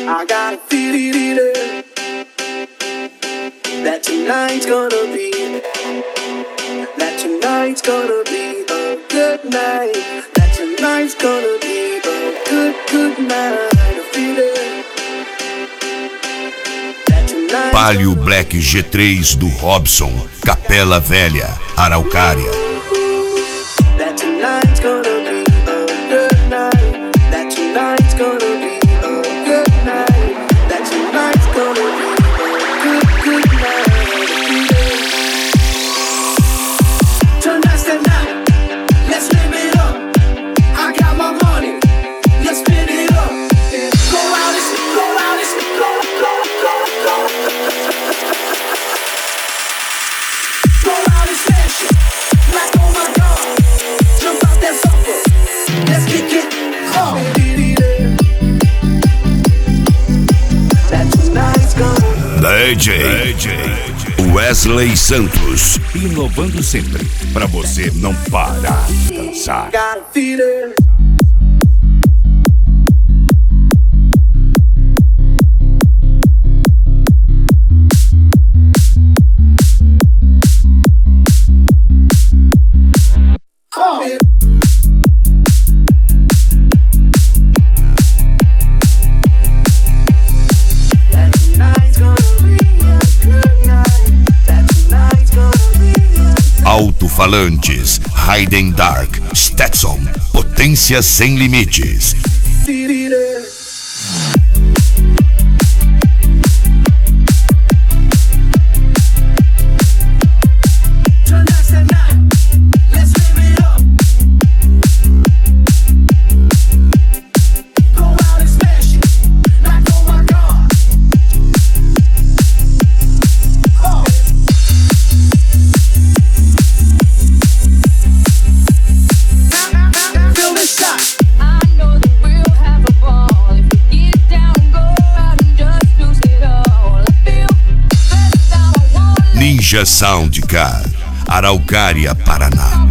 I got a feeling that tonight's gonna be, that tonight's gonna be a good night, that tonight's gonna be a good night. A feeling that tonight's Palio Black G3 do Robson, Capela Velha, Araucária. That tonight's gonna be a good night, that tonight's gonna be a good night, that tonight's gonna be a good night. Tonight's the night, let's live it up. I got my money, let's spin it up. Go out and go out and go. Go out and smash it, like oh my God. Jump out that sofa, let's kick it. That tonight's gonna DJ Wesley Santos, inovando sempre, pra você não parar de dançar. got a feeling. Alto-falantes, Hayden Dark, Stetson, potência sem limites. Ninja Sound Car, Araucária, Paraná.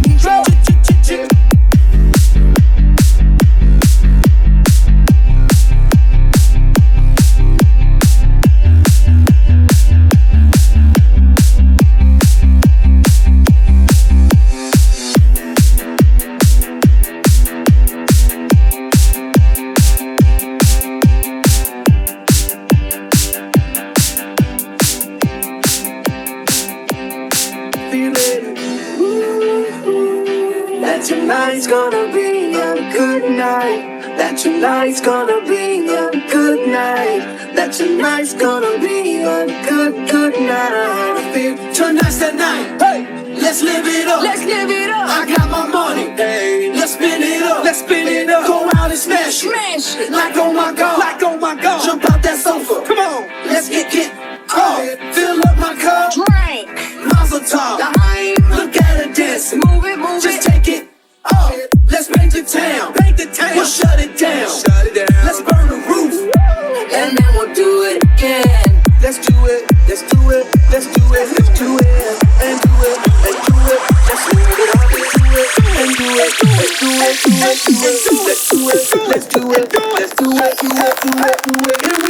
Tonight's gonna be a good night, that tonight's gonna be a good night, that tonight's gonna be a good night. Tonight's the night, hey, let's live it up, let's live it up. I got my money, hey, let's spin it up, let's spin it up. Go out and smash it, like oh my God, like oh my God. Jump out that sofa, come on, let's get fill up my cup, drink, Mazel tov, look at her dance, move it, just take it. Let's paint the town, we'll shut it down, let's burn the roof, and then we'll do it again. Let's do it, let's do it, let's do it, let's do it, and do it, and do it, let's do it up, and do it, and do it, let's do it, let's do it, let's do it, let's do it, let's do it, let's do it, let's do it.